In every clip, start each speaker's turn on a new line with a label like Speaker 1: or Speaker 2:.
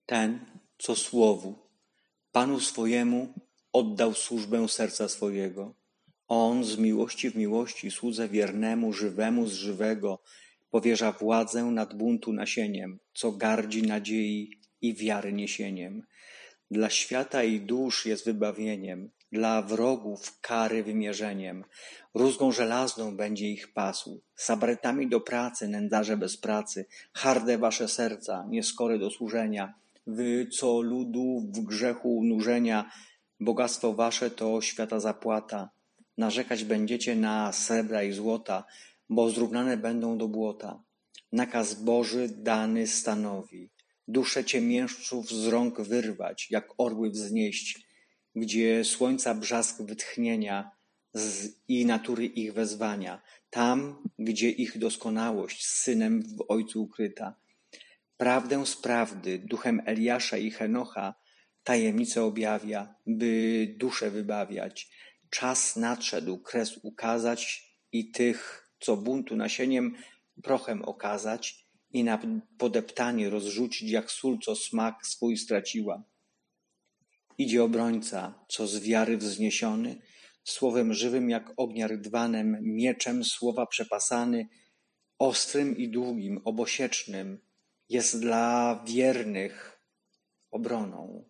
Speaker 1: Ten, co słowu, Panu swojemu oddał służbę serca swojego. On z miłości w miłości słudze wiernemu, żywemu z żywego powierza władzę nad buntu nasieniem, co gardzi nadziei i wiary niesieniem. Dla świata i dusz jest wybawieniem, dla wrogów kary wymierzeniem. Rózgą żelazną będzie ich pasł, sabretami do pracy, nędzarze bez pracy. Harde wasze serca, nieskory do służenia, wy, co ludu w grzechu nurzenia, bogactwo wasze to świata zapłata. Narzekać będziecie na srebra i złota, bo zrównane będą do błota. Nakaz Boży dany stanowi, dusze ciemiężców z rąk wyrwać, jak orły wznieść, gdzie słońca brzask wytchnienia i natury ich wezwania, tam, gdzie ich doskonałość z Synem w Ojcu ukryta. Prawdę z prawdy, duchem Eliasza i Henocha tajemnicę objawia, by duszę wybawiać. Czas nadszedł kres ukazać i tych, co buntu nasieniem, prochem okazać i na podeptanie rozrzucić, jak sól, co smak swój straciła. Idzie obrońca, co z wiary wzniesiony, słowem żywym jak ognia rydwanem, mieczem słowa przepasany, ostrym i długim, obosiecznym, jest dla wiernych obroną.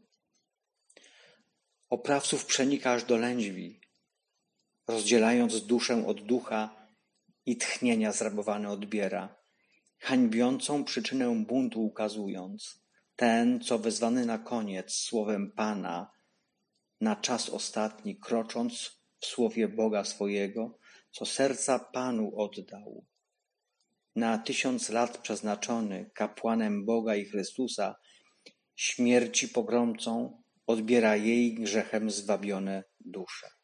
Speaker 1: Oprawców przenika aż do lędźwi, rozdzielając duszę od ducha i tchnienia zrabowane odbiera, hańbiącą przyczynę buntu ukazując. Ten, co wezwany na koniec słowem Pana, na czas ostatni krocząc w słowie Boga swojego, co serca Panu oddał. Na 1000 lat przeznaczony kapłanem Boga i Chrystusa, śmierci pogromcą odbiera jej grzechem zwabione dusze.